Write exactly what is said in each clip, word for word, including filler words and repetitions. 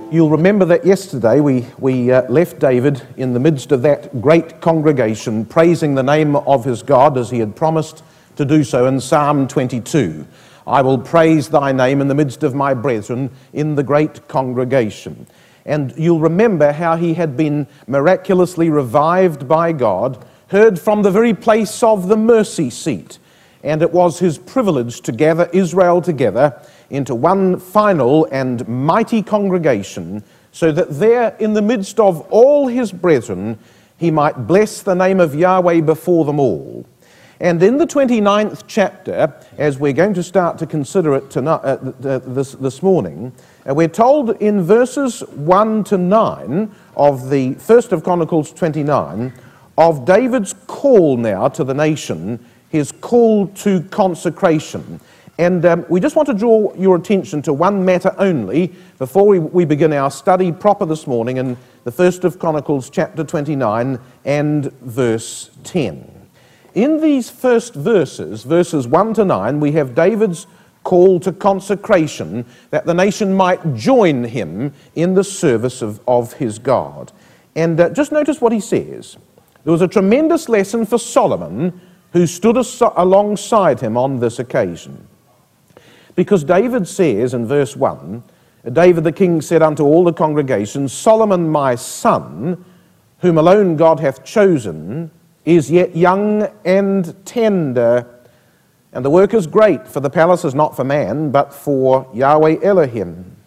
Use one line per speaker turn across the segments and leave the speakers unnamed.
You'll remember that yesterday we, we uh, left David in the midst of that great congregation, praising the name of his God as he had promised to do so in Psalm twenty-two. I will praise thy name in the midst of my brethren in the great congregation. And you'll remember how he had been miraculously revived by God, heard from the very place of the mercy seat. And it was his privilege to gather Israel together into one final and mighty congregation, so that there in the midst of all his brethren he might bless the name of Yahweh before them all. And in the twenty-ninth chapter, as we're going to start to consider it tonight, uh, this, this morning, uh, we're told in verses one to nine of the first of Chronicles twenty-nine of David's call now to the nation, his call to consecration. And um, we just want to draw your attention to one matter only before we, we begin our study proper this morning in the first of Chronicles chapter twenty-nine and verse ten. In these first verses, verses one to nine, we have David's call to consecration, that the nation might join him in the service of, of his God. And uh, just notice what he says. There was a tremendous lesson for Solomon, who stood as- alongside him on this occasion. Because David says in verse one, David the king said unto all the congregation, Solomon my son, whom alone God hath chosen, is yet young and tender, and the work is great, for the palace is not for man, but for Yahweh Elohim.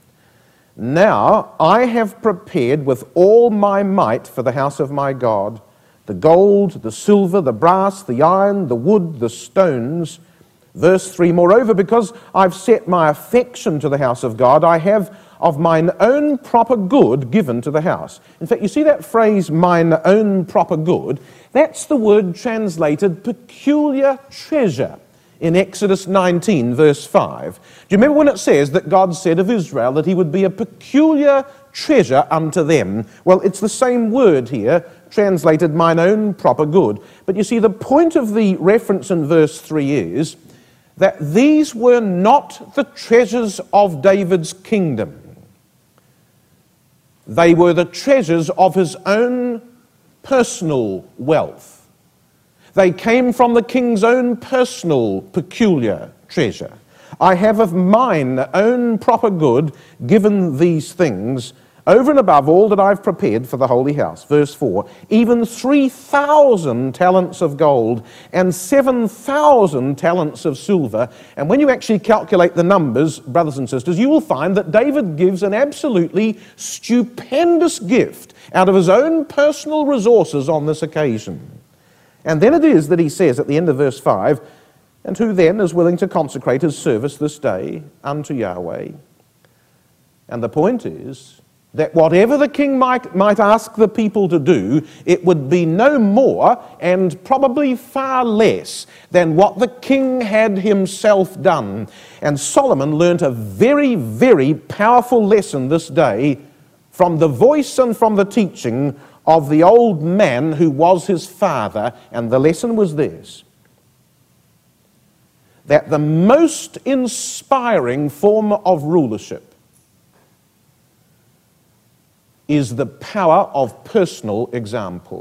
Now I have prepared with all my might for the house of my God, the gold, the silver, the brass, the iron, the wood, the stones. Verse three, moreover, because I've set my affection to the house of God, I have of mine own proper good given to the house. In fact, you see that phrase, mine own proper good? That's the word translated peculiar treasure in Exodus nineteen, verse five. Do you remember when it says that God said of Israel that he would be a peculiar treasure unto them? Well, it's the same word here, translated mine own proper good. But you see, the point of the reference in verse three is that these were not the treasures of David's kingdom. They were the treasures of his own personal wealth. They came from the king's own personal peculiar treasure. I have of mine own proper good given these things, over and above all that I've prepared for the holy house. Verse four, even three thousand talents of gold and seven thousand talents of silver. And when you actually calculate the numbers, brothers and sisters, you will find that David gives an absolutely stupendous gift out of his own personal resources on this occasion. And then it is that he says at the end of verse five, and who then is willing to consecrate his service this day unto Yahweh? And the point is that whatever the king might, might ask the people to do, it would be no more and probably far less than what the king had himself done. And Solomon learnt a very, very powerful lesson this day from the voice and from the teaching of the old man who was his father. And the lesson was this, that the most inspiring form of rulership is the power of personal example.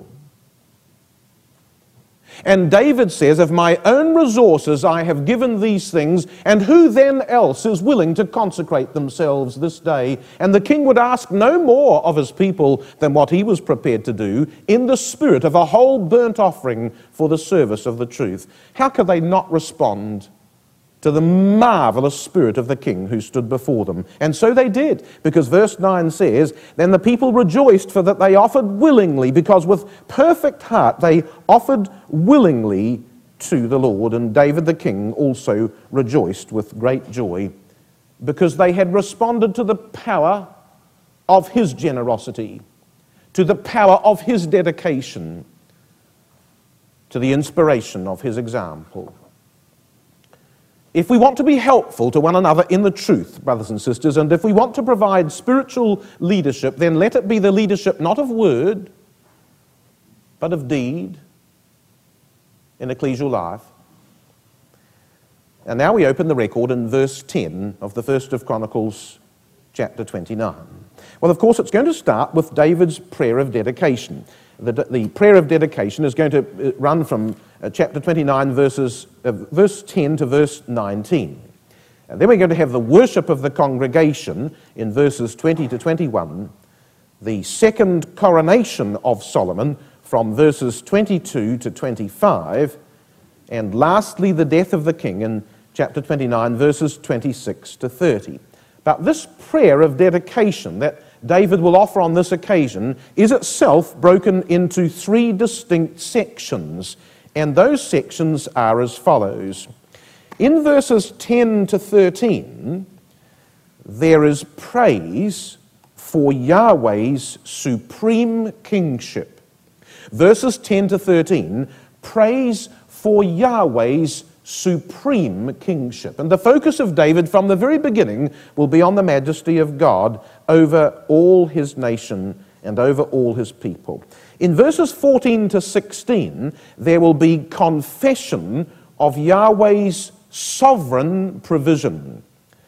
And David says, of my own resources I have given these things, and who then else is willing to consecrate themselves this day? And the king would ask no more of his people than what he was prepared to do in the spirit of a whole burnt offering for the service of the truth. How could they not respond to the marvelous spirit of the king who stood before them? And so they did, because verse nine says, then the people rejoiced, for that they offered willingly, because with perfect heart they offered willingly to the Lord. And David the king also rejoiced with great joy, because they had responded to the power of his generosity, to the power of his dedication, to the inspiration of his example. If we want to be helpful to one another in the truth, brothers and sisters, and if we want to provide spiritual leadership, then let it be the leadership not of word, but of deed in ecclesial life. And now we open the record in verse ten of the first of Chronicles chapter twenty-nine. Well, of course, it's going to start with David's prayer of dedication. The, the prayer of dedication is going to run from uh, chapter twenty-nine, verses, uh, verse ten to verse nineteen. And then we're going to have the worship of the congregation in verses twenty to twenty-one, the second coronation of Solomon from verses twenty-two to twenty-five, and lastly the death of the king in chapter twenty-nine, verses twenty-six to thirty. But this prayer of dedication that David will offer on this occasion is itself broken into three distinct sections, and those sections are as follows. In verses ten to thirteen, there is praise for Yahweh's supreme kingship. Verses ten to thirteen, praise for Yahweh's supreme kingship. And the focus of David from the very beginning will be on the majesty of God over all his nation and over all his people. In verses fourteen to sixteen, there will be confession of Yahweh's sovereign provision.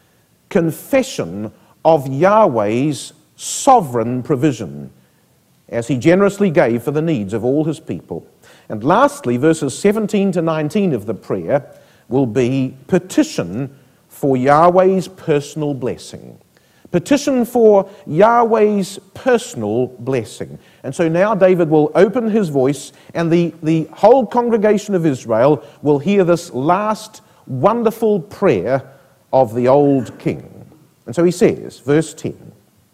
Confession of Yahweh's sovereign provision, as he generously gave for the needs of all his people. And lastly, verses seventeen to nineteen of the prayer will be petition for Yahweh's personal blessing. Petition for Yahweh's personal blessing. And so now David will open his voice, and the, the whole congregation of Israel will hear this last wonderful prayer of the old king. And so he says, verse ten,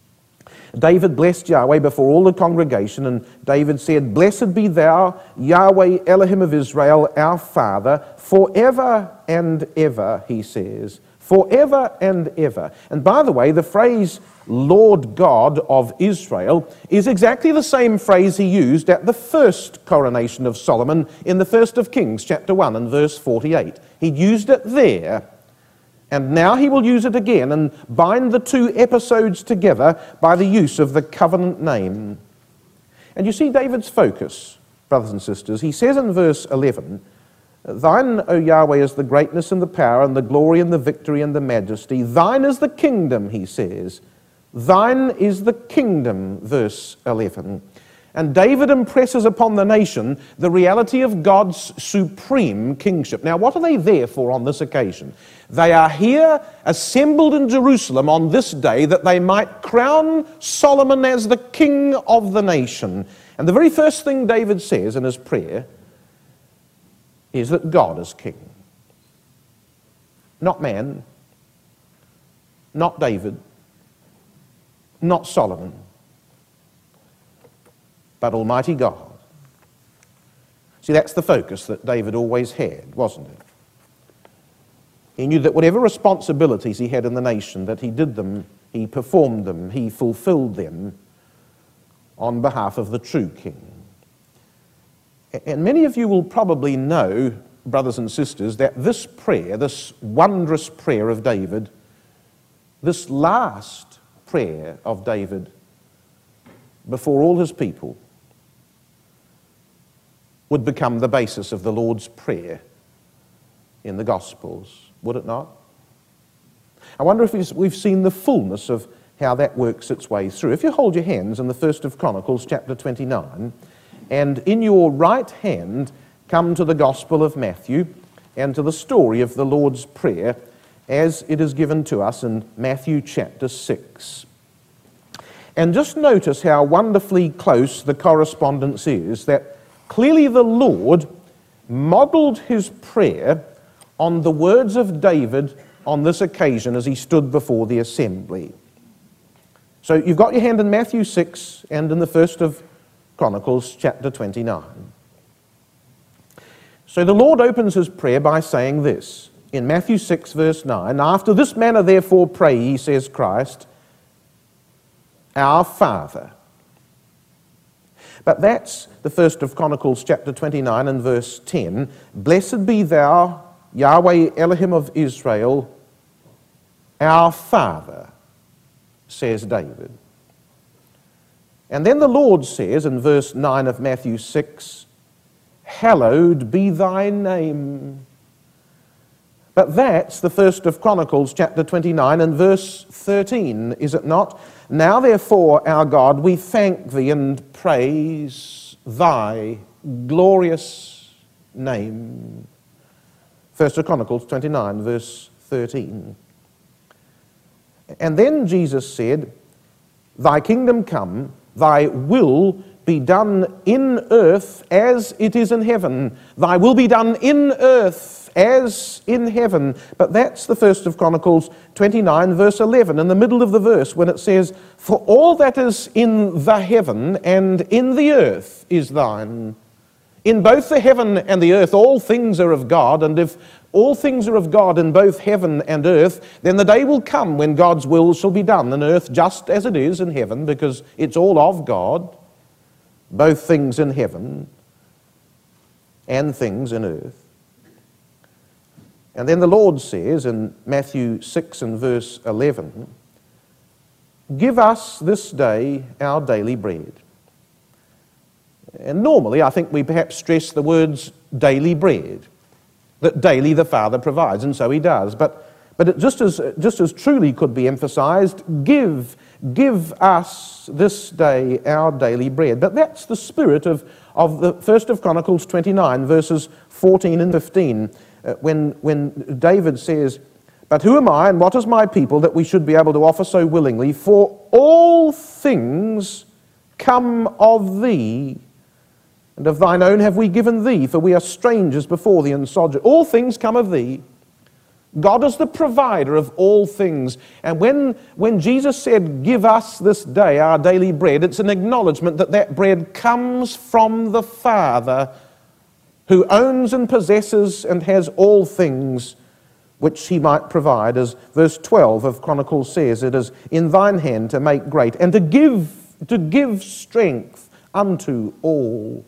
David blessed Yahweh before all the congregation, and David said, Blessed be thou, Yahweh Elohim of Israel, our Father, forever and ever, he says. Forever and ever. And by the way, the phrase Lord God of Israel is exactly the same phrase he used at the first coronation of Solomon in the first of Kings, chapter one and verse forty-eight. He'd used it there, and now he will use it again and bind the two episodes together by the use of the covenant name. And you see David's focus, brothers and sisters. He says in verse eleven, Thine, O Yahweh, is the greatness and the power and the glory and the victory and the majesty. Thine is the kingdom, he says. Thine is the kingdom, verse eleven. And David impresses upon the nation the reality of God's supreme kingship. Now, what are they there for on this occasion? They are here assembled in Jerusalem on this day that they might crown Solomon as the king of the nation. And the very first thing David says in his prayer is that God is king. Not man, not David, not Solomon, but Almighty God. See, that's the focus that David always had, wasn't it? He knew that whatever responsibilities he had in the nation, that he did them, he performed them, he fulfilled them on behalf of the true king. And many of you will probably know, brothers and sisters, that this prayer, this wondrous prayer of David, this last prayer of David before all his people, would become the basis of the Lord's Prayer in the Gospels, would it not? I wonder if we've seen the fullness of how that works its way through. If you hold your hands in the first of Chronicles, chapter twenty-nine, and in your right hand come to the Gospel of Matthew and to the story of the Lord's Prayer as it is given to us in Matthew chapter six. And just notice how wonderfully close the correspondence is, that clearly the Lord modeled his prayer on the words of David on this occasion as he stood before the assembly. So you've got your hand in Matthew six and in the first of Chronicles chapter twenty-nine. So the Lord opens his prayer by saying this in Matthew six verse nine, After this manner therefore pray ye, says Christ, Our Father. But that's the first of Chronicles chapter twenty-nine and verse ten. Blessed be thou, Yahweh Elohim of Israel, our Father, says David. And then the Lord says in verse nine of Matthew six, Hallowed be thy name. But that's the first of Chronicles chapter twenty-nine and verse thirteen, is it not? Now therefore, our God, we thank thee and praise thy glorious name. First of Chronicles twenty-nine, verse thirteen. And then Jesus said, thy kingdom come, thy will be done in earth as it is in heaven. Thy will be done in earth as in heaven. But that's the first of Chronicles twenty-nine, verse eleven, in the middle of the verse, when it says, for all that is in the heaven and in the earth is thine. In both the heaven and the earth, all things are of God, and if all things are of God in both heaven and earth, then the day will come when God's will shall be done in earth just as it is in heaven, because it's all of God, both things in heaven and things in earth. And then the Lord says in Matthew six and verse eleven, give us this day our daily bread. And normally I think we perhaps stress the words daily bread, that daily the Father provides, and so he does. But, but it just as, just as truly could be emphasized, give, give us this day our daily bread. But that's the spirit of, of the first of Chronicles twenty-nine, verses fourteen and fifteen, uh, when, when David says, but who am I and what is my people that we should be able to offer so willingly? For all things come of thee, and of thine own have we given thee, for we are strangers before thee and sojourners. All things come of thee. God is the provider of all things. And when, when Jesus said, give us this day our daily bread, it's an acknowledgement that that bread comes from the Father, who owns and possesses and has all things which he might provide. As verse twelve of Chronicles says, it is in thine hand to make great and to give, to give strength unto all.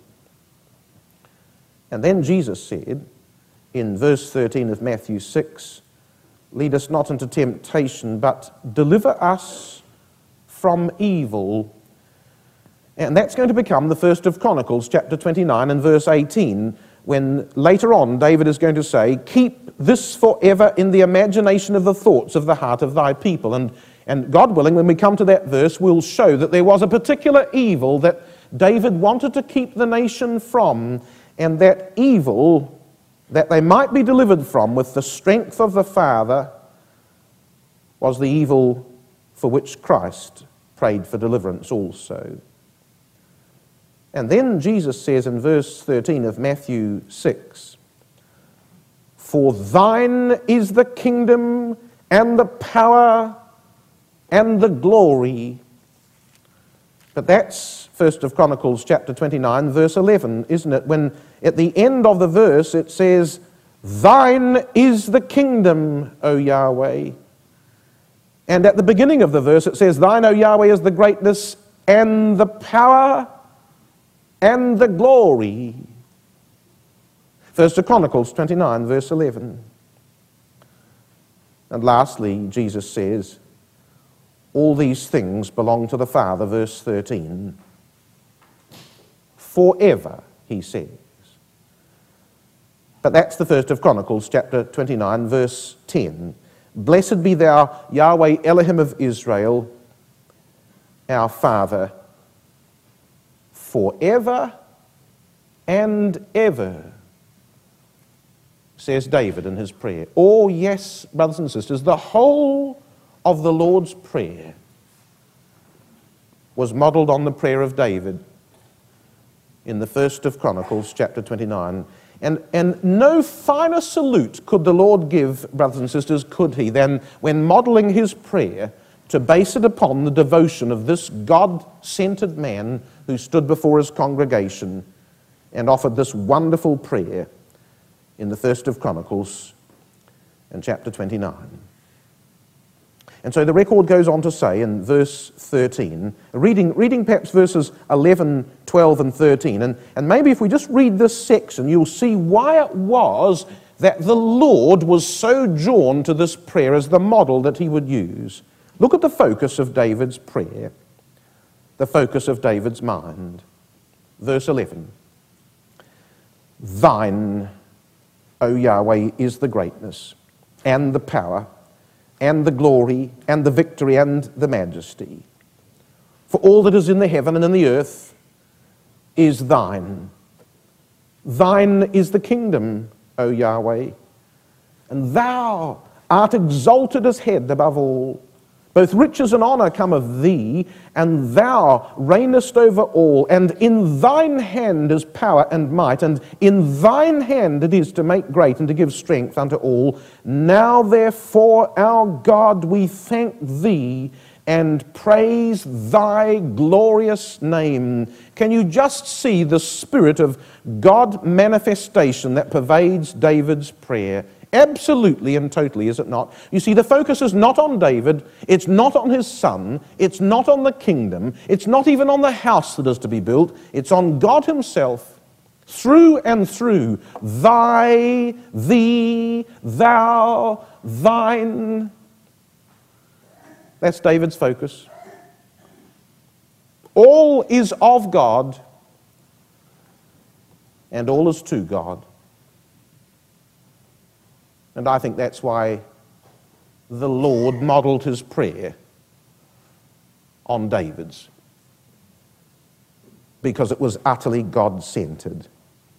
And then Jesus said, in verse thirteen of Matthew six, lead us not into temptation, but deliver us from evil. And that's going to become the first of Chronicles, chapter twenty-nine and verse eighteen, when later on David is going to say, keep this forever in the imagination of the thoughts of the heart of thy people. And, and God willing, when we come to that verse, we'll show that there was a particular evil that David wanted to keep the nation from, and that evil that they might be delivered from with the strength of the Father was the evil for which Christ prayed for deliverance also. And then Jesus says in verse thirteen of Matthew six, for thine is the kingdom and the power and the glory. But that's first of Chronicles chapter twenty-nine, verse eleven, isn't it? When at the end of the verse it says, thine is the kingdom, O Yahweh. And at the beginning of the verse it says, thine, O Yahweh, is the greatness and the power and the glory. First of Chronicles twenty-nine, verse eleven. And lastly, Jesus says, all these things belong to the Father, verse thirteen. Forever, he says. But that's the first of Chronicles, chapter twenty-nine, verse ten. Blessed be thou, Yahweh Elohim of Israel, our Father, forever and ever, says David in his prayer. Oh yes, brothers and sisters, the whole of the Lord's Prayer was modeled on the prayer of David in the first of Chronicles, chapter twenty-nine. And, and no finer salute could the Lord give, brothers and sisters, could he, than when modeling his prayer to base it upon the devotion of this God-centered man who stood before his congregation and offered this wonderful prayer in the first of Chronicles and chapter twenty-nine. And so the record goes on to say in verse thirteen, reading, reading perhaps verses eleven, twelve, and thirteen, and, and maybe if we just read this section, you'll see why it was that the Lord was so drawn to this prayer as the model that he would use. Look at the focus of David's prayer, the focus of David's mind. Verse eleven, thine, O Yahweh, is the greatness, and the power and the glory and the victory and the majesty. For all that is in the heaven and in the earth is thine. Thine is the kingdom, O Yahweh, and thou art exalted as head above all. Both riches and honor come of thee, and thou reignest over all. And in thine hand is power and might, and in thine hand it is to make great and to give strength unto all. Now therefore, our God, we thank thee and praise thy glorious name. Can you just see the spirit of God manifestation that pervades David's prayer? Absolutely and totally, is it not? You see, the focus is not on David, it's not on his son, it's not on the kingdom, it's not even on the house that is to be built, it's on God himself, through and through. Thy, thee, thou, thine. That's David's focus. All is of God, and all is to God. And I think that's why the Lord modeled his prayer on David's, because it was utterly God-centered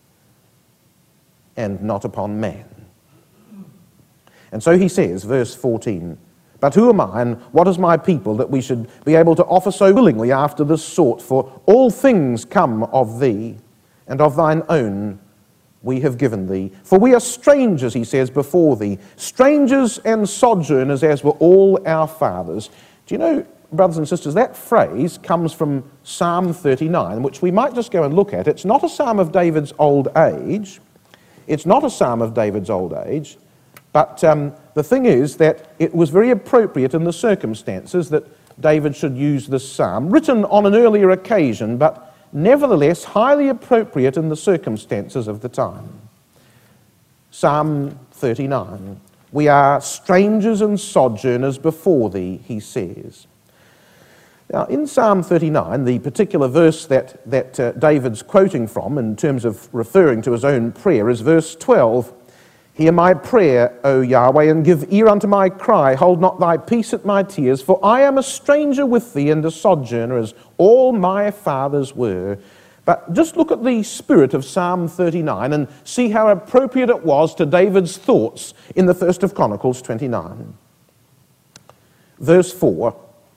and not upon man. And so he says, verse fourteen, "But who am I, and what is my people, that we should be able to offer so willingly after this sort? For all things come of thee, and of thine own we have given thee. For we are strangers," he says, "before thee, strangers and sojourners, as were all our fathers." Do you know, brothers and sisters, that phrase comes from Psalm thirty-nine, which we might just go and look at. It's not a psalm of David's old age. It's not a psalm of David's old age. But um, the thing is that it was very appropriate in the circumstances that David should use this psalm, written on an earlier occasion, but nevertheless highly appropriate in the circumstances of the time. Psalm thirty-nine, "We are strangers and sojourners before thee," he says. Now, in Psalm thirty-nine, the particular verse that, that uh, David's quoting from in terms of referring to his own prayer is verse twelve. "Hear my prayer, O Yahweh, and give ear unto my cry. Hold not thy peace at my tears, for I am a stranger with thee and a sojourner, as all my fathers were." But just look at the spirit of Psalm thirty-nine and see how appropriate it was to David's thoughts in the first of Chronicles twenty-nine. Verse four,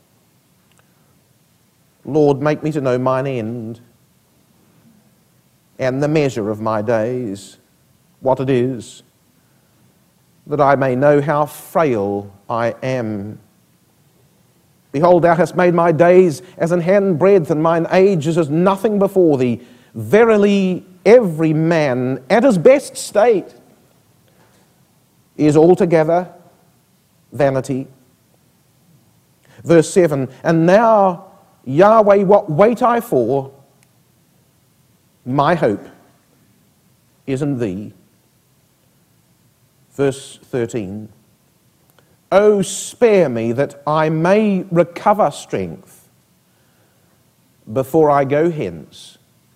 "Lord, make me to know mine end, and the measure of my days, what it is, that I may know how frail I am. Behold, thou hast made my days as an handbreadth, and mine age is as nothing before thee. Verily, every man at his best state is altogether vanity." Verse seven, "And now, Yahweh, what wait I for? My hope is in thee." Verse thirteen, "O spare me that I may recover strength before I go hence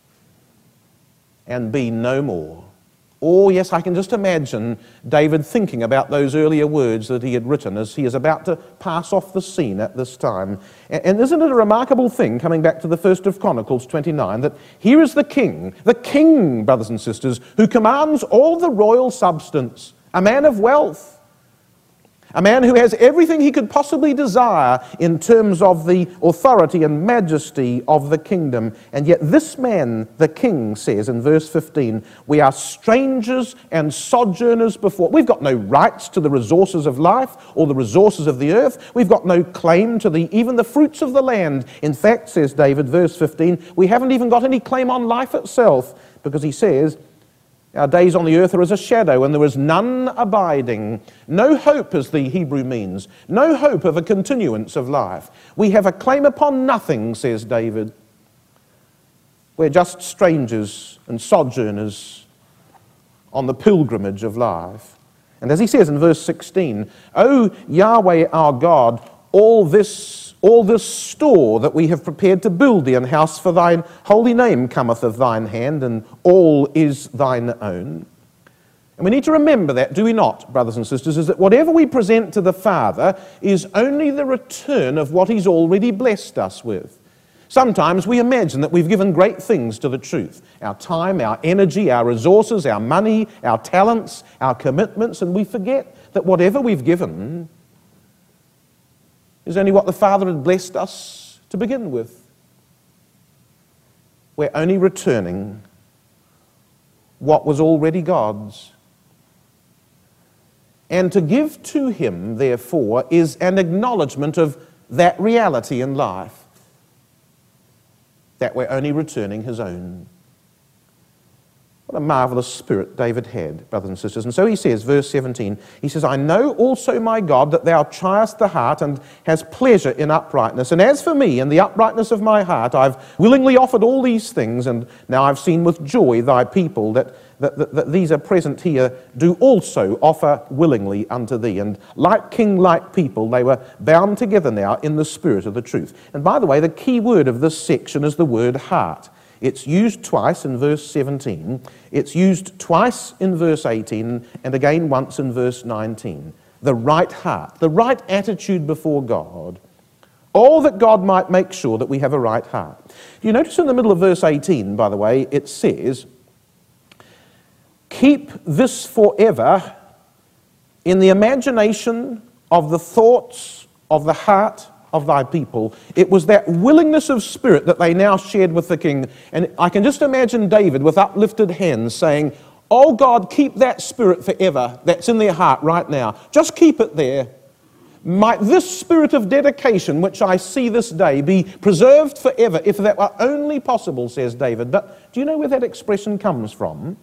and be no more." Oh yes, I can just imagine David thinking about those earlier words that he had written as he is about to pass off the scene at this time. And isn't it a remarkable thing, coming back to the first of Chronicles twenty-nine, that here is the king, the king, brothers and sisters, who commands all the royal substance, a man of wealth, a man who has everything he could possibly desire in terms of the authority and majesty of the kingdom. And yet this man, the king, says in verse fifteen, "We are strangers and sojourners before." We've got no rights to the resources of life or the resources of the earth. We've got no claim to the even the fruits of the land. In fact, says David, verse fifteen, we haven't even got any claim on life itself, because he says, "Our days on the earth are as a shadow, and there is none abiding." No hope, as the Hebrew means. No hope of a continuance of life. We have a claim upon nothing, says David. We're just strangers and sojourners on the pilgrimage of life. And as he says in verse sixteen, "O Yahweh our God, all this All this store that we have prepared to build thee an house for thine holy name cometh of thine hand, and all is thine own." And we need to remember that, do we not, brothers and sisters, is that whatever we present to the Father is only the return of what He's already blessed us with. Sometimes we imagine that we've given great things to the truth. Our time, our energy, our resources, our money, our talents, our commitments, and we forget that whatever we've given is only what the Father had blessed us to begin with. We're only returning what was already God's. And to give to Him, therefore, is an acknowledgement of that reality in life, that we're only returning His own. What a marvelous spirit David had, brothers and sisters. And so he says, verse seventeen, he says, I know also, my God, that Thou triest the heart and hast pleasure in uprightness. And as for me, in the uprightness of my heart, I've willingly offered all these things, and now I've seen with joy Thy people that That, that, that these are present here, do also offer willingly unto Thee. And like king-like people, they were bound together now in the spirit of the truth. And by the way, the key word of this section is the word heart. It's used twice in verse seventeen. It's used twice in verse eighteen, and again once in verse nineteen. The right heart, the right attitude before God. All that God might make sure that we have a right heart. You notice in the middle of verse eighteen, by the way, it says, keep this forever in the imagination of the thoughts of the heart of Thy people. It was that willingness of spirit that they now shared with the king. And I can just imagine David with uplifted hands saying, oh God, keep that spirit forever that's in their heart right now. Just keep it there. Might this spirit of dedication, which I see this day, be preserved forever, if that were only possible, says David. But do you know where that expression comes from?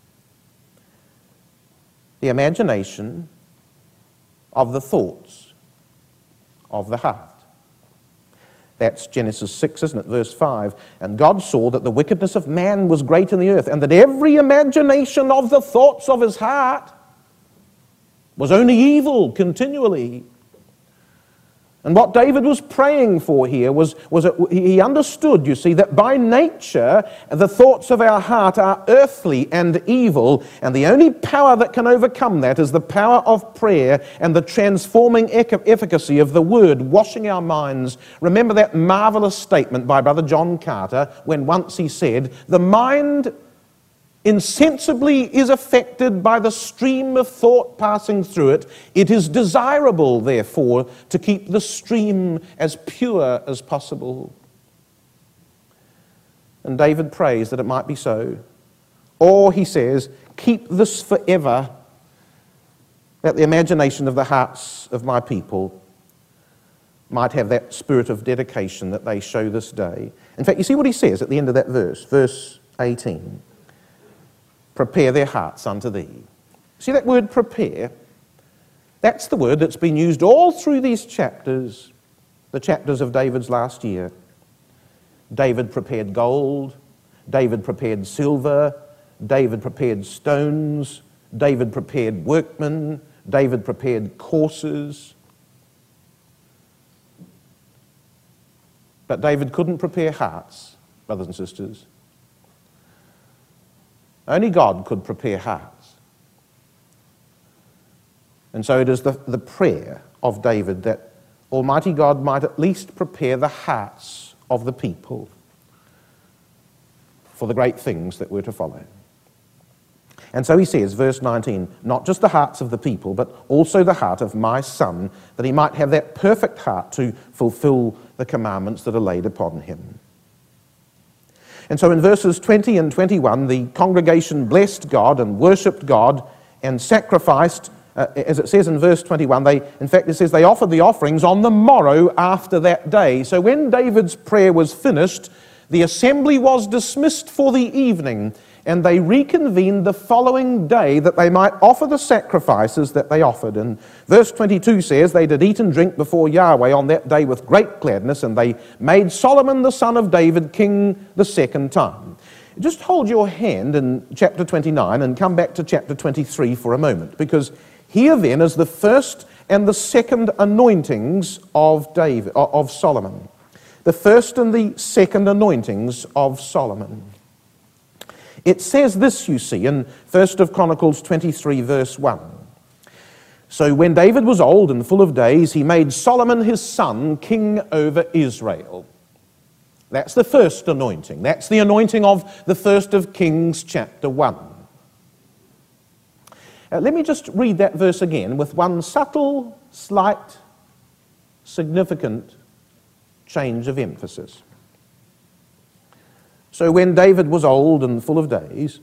The imagination of the thoughts of the heart. That's Genesis six, isn't it? Verse five. And God saw that the wickedness of man was great in the earth, and that every imagination of the thoughts of his heart was only evil continually. And what David was praying for here was, was that he understood, you see, that by nature the thoughts of our heart are earthly and evil, and the only power that can overcome that is the power of prayer and the transforming efficacy of the Word washing our minds. Remember that marvelous statement by Brother John Carter when once he said, the mind insensibly is affected by the stream of thought passing through it. It is desirable, therefore, to keep the stream as pure as possible. And David prays that it might be so. Or, he says, keep this forever, that the imagination of the hearts of my people might have that spirit of dedication that they show this day. In fact, you see what he says at the end of that verse, verse eighteen. Prepare their hearts unto Thee. See that word prepare? That's the word that's been used all through these chapters, the chapters of David's last year. David prepared gold, David prepared silver, David prepared stones, David prepared workmen, David prepared courses. But David couldn't prepare hearts, brothers and sisters. Only God could prepare hearts. And so it is the, the prayer of David that Almighty God might at least prepare the hearts of the people for the great things that were to follow. And so he says, verse nineteen, not just the hearts of the people, but also the heart of my son, that he might have that perfect heart to fulfill the commandments that are laid upon him. And so in verses twenty and twenty-one, the congregation blessed God and worshipped God and sacrificed, uh, as it says in verse twenty-one, they, in fact it says they offered the offerings on the morrow after that day. So when David's prayer was finished, the assembly was dismissed for the evening, and they reconvened the following day that they might offer the sacrifices that they offered. And verse twenty-two says, they did eat and drink before Yahweh on that day with great gladness, and they made Solomon the son of David king the second time. Just hold your hand in chapter twenty-nine and come back to chapter twenty-three for a moment, because here then is the first and the second anointings of David, of Solomon. The first and the second anointings of Solomon. It says this, you see, in First of Chronicles twenty-three, verse one. So when David was old and full of days, he made Solomon his son king over Israel. That's the first anointing. That's the anointing of the First of Kings, chapter one. Uh, let me just read that verse again with one subtle, slight, significant change of emphasis. So when David was old and full of days,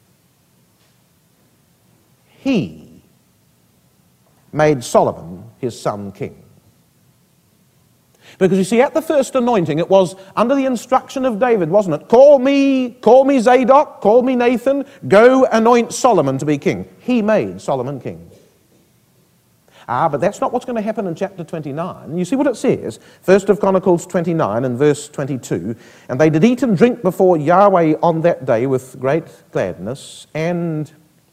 he made Solomon his son king. Because you see, at the first anointing, it was under the instruction of David, wasn't it? Call me, call me Zadok, call me Nathan, go anoint Solomon to be king. He made Solomon king. Ah, but that's not what's going to happen in chapter twenty-nine. You see what it says? First of Chronicles twenty-nine and verse twenty-two. And they did eat and drink before Yahweh on that day with great gladness, and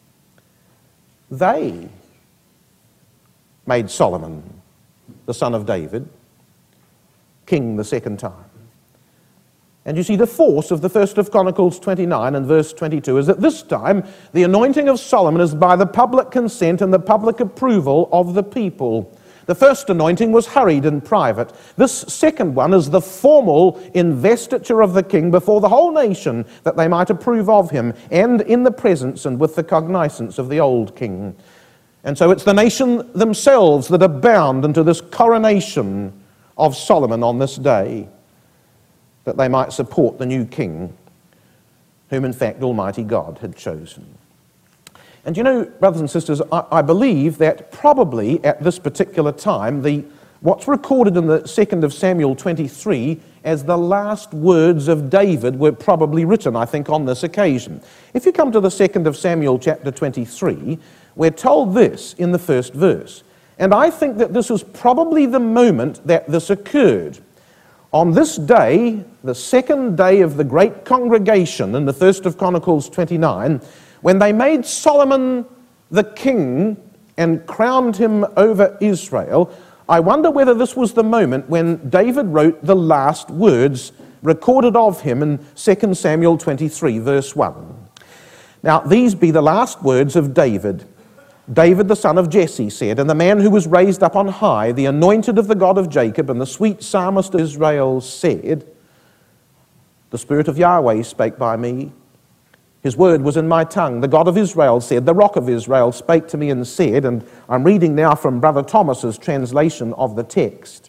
they made Solomon, the son of David, king the second time. And you see, the force of the First of Chronicles twenty-nine and verse twenty-two is that this time the anointing of Solomon is by the public consent and the public approval of the people. The first anointing was hurried and private. This second one is the formal investiture of the king before the whole nation, that they might approve of him, and in the presence and with the cognizance of the old king. And so it's the nation themselves that are bound into this coronation of Solomon on this day, that they might support the new king, whom in fact Almighty God had chosen. And you know, brothers and sisters, I, I believe that probably at this particular time, the what's recorded in the second of Samuel twenty-three as the last words of David were probably written, I think, on this occasion. If you come to the second of Samuel chapter twenty-three, we're told this in the first verse. And I think that this was probably the moment that this occurred. On this day, the second day of the great congregation in the First of Chronicles twenty-nine, when they made Solomon the king and crowned him over Israel, I wonder whether this was the moment when David wrote the last words recorded of him in Second Samuel twenty-three, verse one. Now, these be the last words of David. David, the son of Jesse, said, and the man who was raised up on high, the anointed of the God of Jacob, and the sweet psalmist of Israel, said, the Spirit of Yahweh spake by me. His word was in my tongue. The God of Israel said, the Rock of Israel spake to me and said, and I'm reading now from Brother Thomas's translation of the text.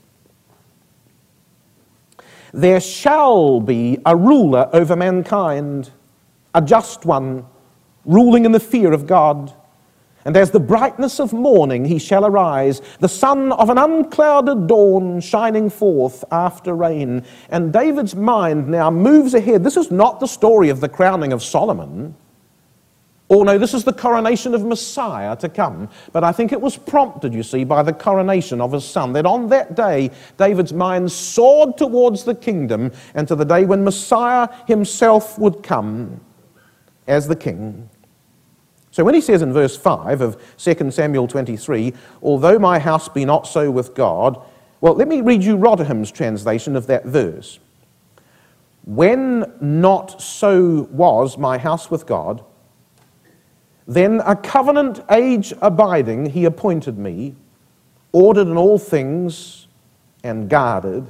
There shall be a ruler over mankind, a just one, ruling in the fear of God. And as the brightness of morning he shall arise, the sun of an unclouded dawn shining forth after rain. And David's mind now moves ahead. This is not the story of the crowning of Solomon. Or no, this is the coronation of Messiah to come. But I think it was prompted, you see, by the coronation of his son, that on that day David's mind soared towards the kingdom and to the day when Messiah himself would come as the king. So when he says in verse five of Second Samuel twenty-three, although my house be not so with God, well, let me read you Rotherham's translation of that verse. When not so was my house with God, then a covenant age abiding he appointed me, ordered in all things and guarded.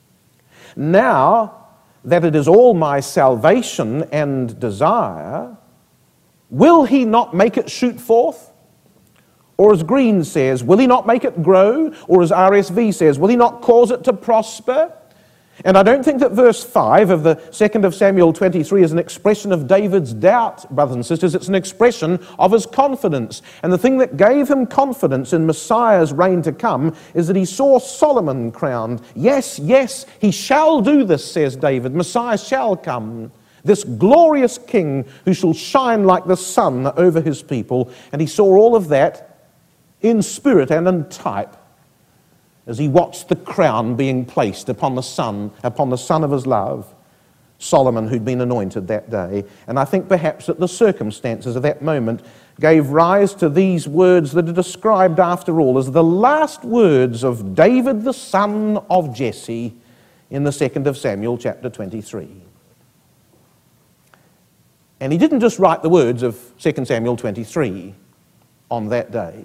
Now that it is all my salvation and desire, will he not make it shoot forth? Or as Green says, will he not make it grow? Or as R S V says, will he not cause it to prosper? And I don't think that verse five of the second of Samuel twenty-three is an expression of David's doubt, brothers and sisters. It's an expression of his confidence. And the thing that gave him confidence in Messiah's reign to come is that he saw Solomon crowned. Yes, yes, he shall do this, says David. Messiah shall come. This glorious king who shall shine like the sun over his people. And he saw all of that in spirit and in type as he watched the crown being placed upon the son, upon the son of his love, Solomon, who'd been anointed that day. And I think perhaps that the circumstances of that moment gave rise to these words that are described after all as the last words of David, the son of Jesse, in the second of Samuel chapter twenty-three. And he didn't just write the words of Second Samuel twenty-three on that day.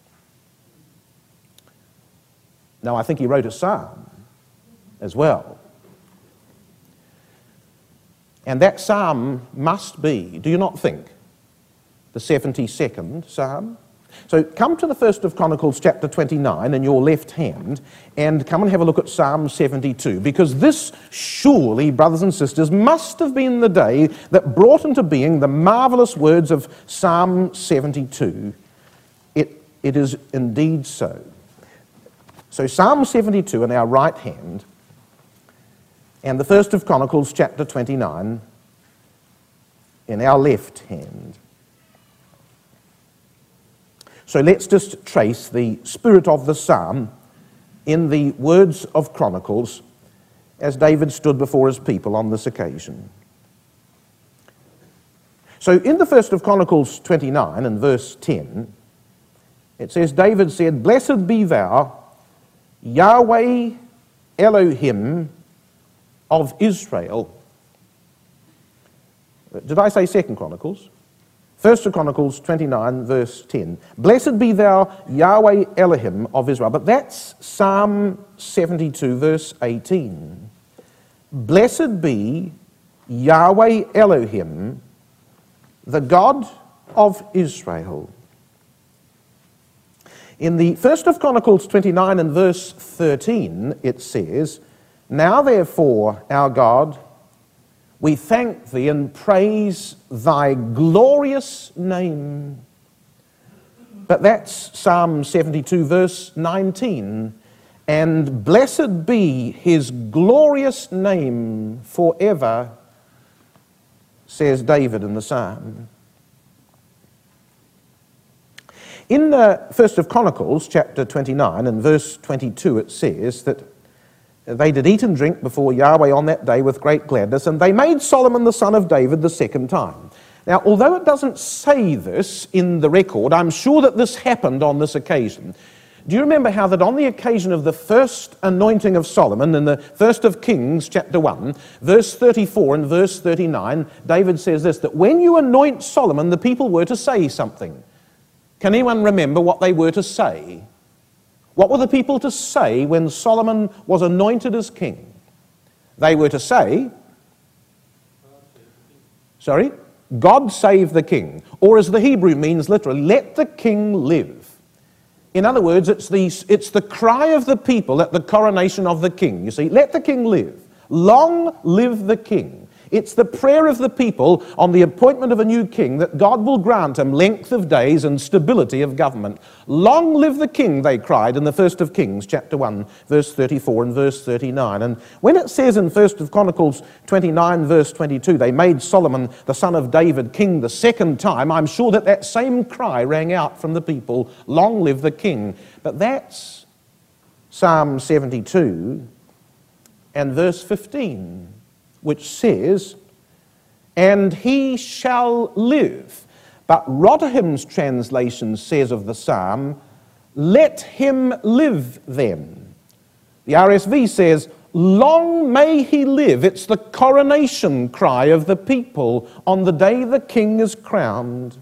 No, I think he wrote a psalm as well. And that psalm must be, do you not think, the seventy-second psalm? So come to the first of Chronicles chapter twenty-nine in your left hand and come and have a look at Psalm seventy-two, because this surely, brothers and sisters, must have been the day that brought into being the marvelous words of Psalm seventy-two. It, it is indeed so. So Psalm seventy-two in our right hand and the first of Chronicles chapter twenty-nine in our left hand. So let's just trace the spirit of the psalm in the words of Chronicles as David stood before his people on this occasion. So in the first of Chronicles twenty-nine and verse ten, it says, David said, "Blessed be thou, Yahweh Elohim of Israel." Did I say second Chronicles? First of Chronicles twenty-nine, verse ten. "Blessed be thou, Yahweh Elohim of Israel." But that's Psalm seventy-two, verse eighteen. "Blessed be Yahweh Elohim, the God of Israel." In the first of Chronicles twenty-nine and verse thirteen, it says, "Now therefore, our God, we thank thee and praise thy glorious name." But that's Psalm seventy-two, verse nineteen. "And blessed be his glorious name forever," says David in the psalm. In the first of Chronicles, chapter twenty-nine and verse twenty-two, it says that they did eat and drink before Yahweh on that day with great gladness, and they made Solomon the son of David the second time. Now, although it doesn't say this in the record, I'm sure that this happened on this occasion. Do you remember how that on the occasion of the first anointing of Solomon, in the first of Kings, chapter one, verse thirty-four and verse thirty-nine, David says this, that when you anoint Solomon, the people were to say something. Can anyone remember what they were to say? What were the people to say when Solomon was anointed as king? They were to say, sorry, God save the king. Or as the Hebrew means literally, let the king live. In other words, it's the, it's the cry of the people at the coronation of the king. You see, let the king live. Long live the king. It's the prayer of the people on the appointment of a new king that God will grant him length of days and stability of government. Long live the king, they cried in the first of Kings, chapter one, verse thirty-four and verse thirty-nine. And when it says in first of Chronicles twenty-nine, verse twenty-two, they made Solomon, the son of David, king the second time, I'm sure that that same cry rang out from the people, long live the king. But that's Psalm seventy-two and verse fifteen. Which says, "And he shall live." But Rotherham's translation says of the psalm, "Let him live then." The R S V says, "Long may he live." It's the coronation cry of the people on the day the king is crowned.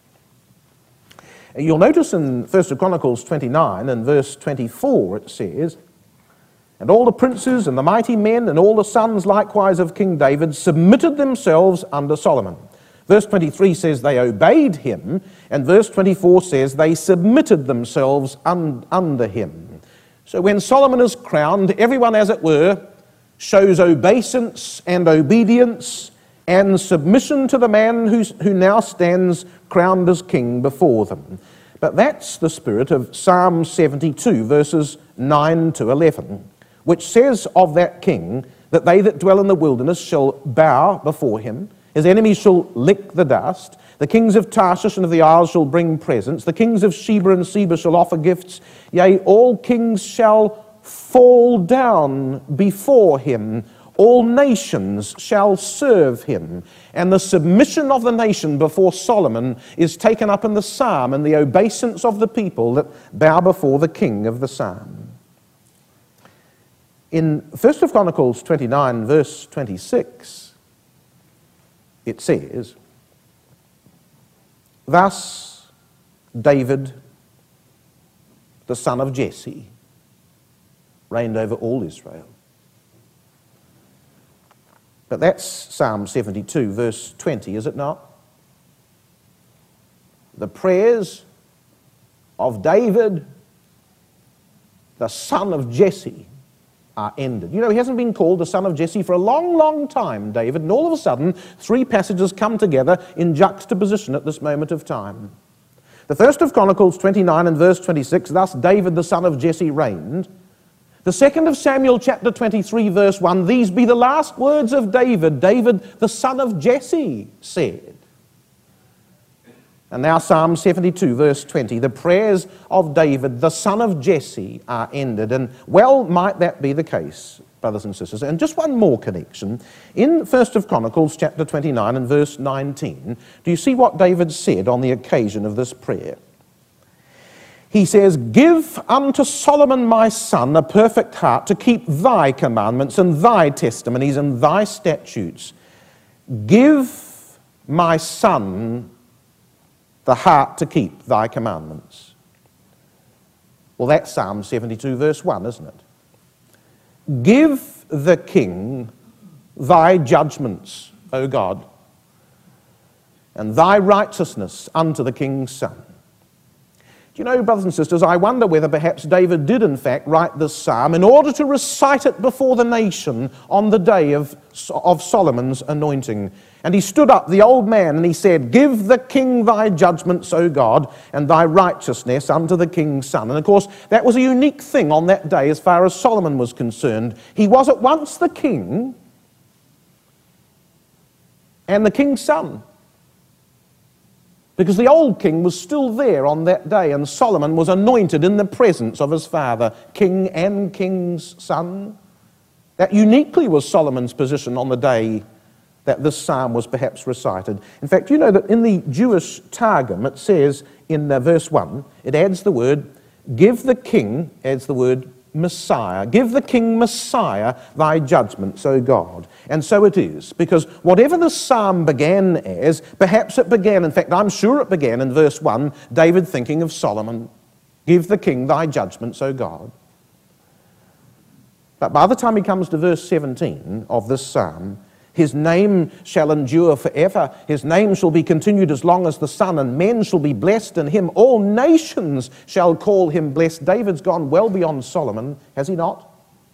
You'll notice in first of Chronicles twenty-nine and verse twenty-four it says, "And all the princes and the mighty men and all the sons likewise of King David submitted themselves under Solomon." Verse twenty-three says they obeyed him, and verse twenty-four says they submitted themselves un under him. So when Solomon is crowned, everyone, as it were, shows obeisance and obedience and submission to the man who's, who now stands crowned as king before them. But that's the spirit of Psalm seventy-two, verses nine to eleven. Which says of that king that they that dwell in the wilderness shall bow before him, his enemies shall lick the dust, the kings of Tarshish and of the isles shall bring presents, the kings of Sheba and Seba shall offer gifts, yea, all kings shall fall down before him, all nations shall serve him. And the submission of the nation before Solomon is taken up in the psalm and the obeisance of the people that bow before the king of the psalm. In first of Chronicles twenty-nine, verse twenty-six, it says, Thus, David, the son of Jesse, reigned over all Israel. But that's Psalm seventy-two, verse twenty, is it not? The prayers of David, the son of Jesse, are ended. You know, he hasn't been called the son of Jesse for a long, long time, David, and all of a sudden, three passages come together in juxtaposition at this moment of time. The first of Chronicles twenty-nine and verse twenty-six, thus David the son of Jesse reigned. The second of Samuel chapter twenty-three verse one, these be the last words of David, David the son of Jesse said. And now Psalm seventy-two verse twenty, the prayers of David the son of Jesse are ended. And well might that be the case, brothers and sisters. And just one more connection. In First of Chronicles chapter twenty-nine and verse nineteen, do you see what David said on the occasion of this prayer? He says, give unto Solomon my son a perfect heart to keep thy commandments and thy testimonies and thy statutes. Give my son the heart to keep thy commandments. Well, that's Psalm seventy-two verse one, isn't it? Give the king thy judgments, O God, and thy righteousness unto the king's son. Do you know, brothers and sisters, I wonder whether perhaps David did in fact write this psalm in order to recite it before the nation on the day of, of Solomon's anointing. And he stood up, the old man, and he said, give the king thy judgments, O God, and thy righteousness unto the king's son. And of course, that was a unique thing on that day as far as Solomon was concerned. He was at once the king and the king's son, because the old king was still there on that day, and Solomon was anointed in the presence of his father, king and king's son. That uniquely was Solomon's position on the day that this psalm was perhaps recited. In fact, you know that in the Jewish Targum, it says in uh, verse one, it adds the word, give the king, adds the word Messiah. Give the king Messiah thy judgments, O God. And so it is, because whatever the psalm began as, perhaps it began, in fact, I'm sure it began in verse one, David thinking of Solomon. Give the king thy judgments, O God. But by the time he comes to verse seventeen of this psalm, his name shall endure forever. His name shall be continued as long as the sun, and men shall be blessed in him. All nations shall call him blessed. David's gone well beyond Solomon, has he not?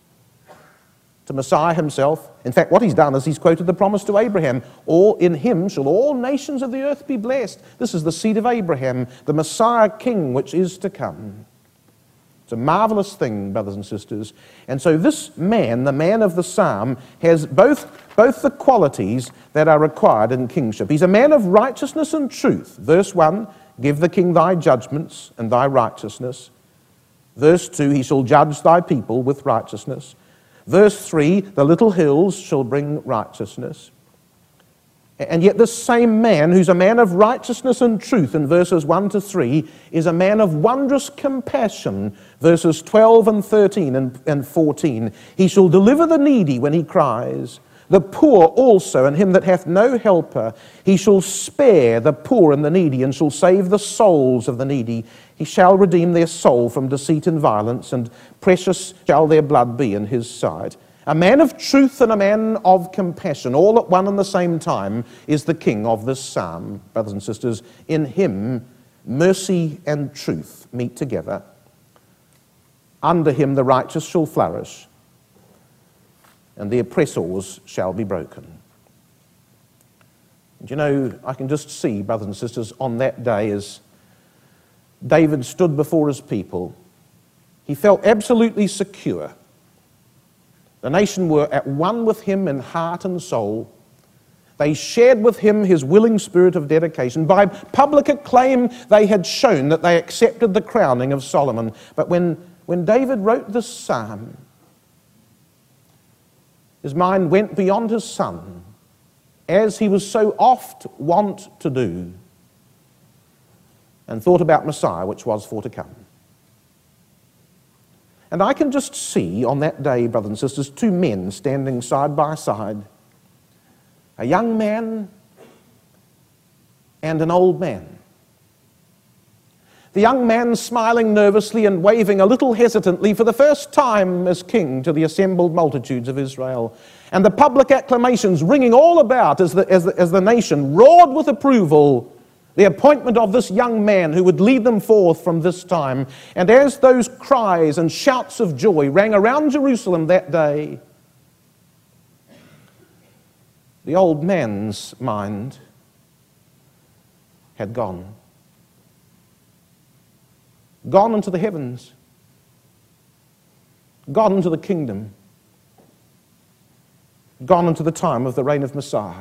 To Messiah himself. In fact, what he's done is he's quoted the promise to Abraham. All in him shall all nations of the earth be blessed. This is the seed of Abraham, the Messiah king which is to come. It's a marvelous thing, brothers and sisters. And so this man, the man of the psalm, has both, both the qualities that are required in kingship. He's a man of righteousness and truth. Verse one, give the king thy judgments and thy righteousness. Verse two, he shall judge thy people with righteousness. Verse three, the little hills shall bring righteousness. And yet this same man, who's a man of righteousness and truth in verses one to three, is a man of wondrous compassion, verses twelve and thirteen and fourteen. He shall deliver the needy when he cries, the poor also, and him that hath no helper. He shall spare the poor and the needy, and shall save the souls of the needy. He shall redeem their soul from deceit and violence, and precious shall their blood be in his sight. A man of truth and a man of compassion, all at one and the same time, is the king of this psalm, brothers and sisters. In him, mercy and truth meet together. Under him the righteous shall flourish, and the oppressors shall be broken. And you know, I can just see, brothers and sisters, on that day as David stood before his people, he felt absolutely secure. The nation were at one with him in heart and soul. They shared with him his willing spirit of dedication. By public acclaim, they had shown that they accepted the crowning of Solomon. But when, when David wrote this psalm, his mind went beyond his son, as he was so oft wont to do, and thought about Messiah, which was for to come. And I can just see on that day, brothers and sisters, two men standing side by side. A young man and an old man. The young man smiling nervously and waving a little hesitantly for the first time as king to the assembled multitudes of Israel. And the public acclamations ringing all about as the, as the, as the nation roared with approval the appointment of this young man who would lead them forth from this time. And as those cries and shouts of joy rang around Jerusalem that day, the old man's mind had gone. Gone into the heavens, gone into the kingdom, gone into the time of the reign of Messiah.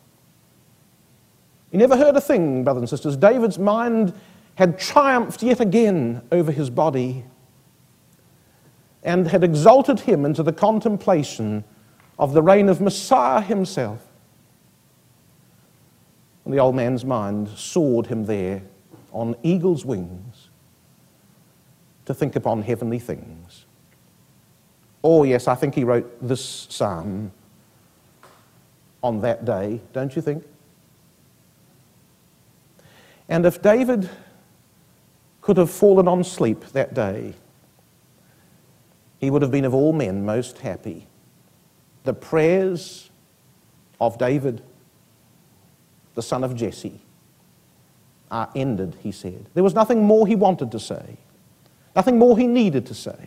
He never heard a thing, brothers and sisters. David's mind had triumphed yet again over his body and had exalted him into the contemplation of the reign of Messiah himself. And the old man's mind soared him there on eagle's wings to think upon heavenly things. Oh, yes, I think he wrote this psalm on that day, don't you think? And if David could have fallen on sleep that day, he would have been of all men most happy. The prayers of David, the son of Jesse, are ended, he said. There was nothing more he wanted to say. Nothing more he needed to say.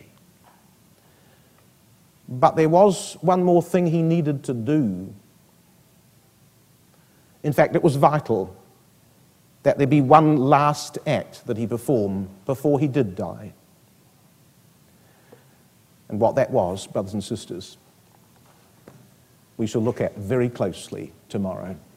But there was one more thing he needed to do. In fact, it was vital that there be one last act that he perform before he did die. And what that was, brothers and sisters, we shall look at very closely tomorrow.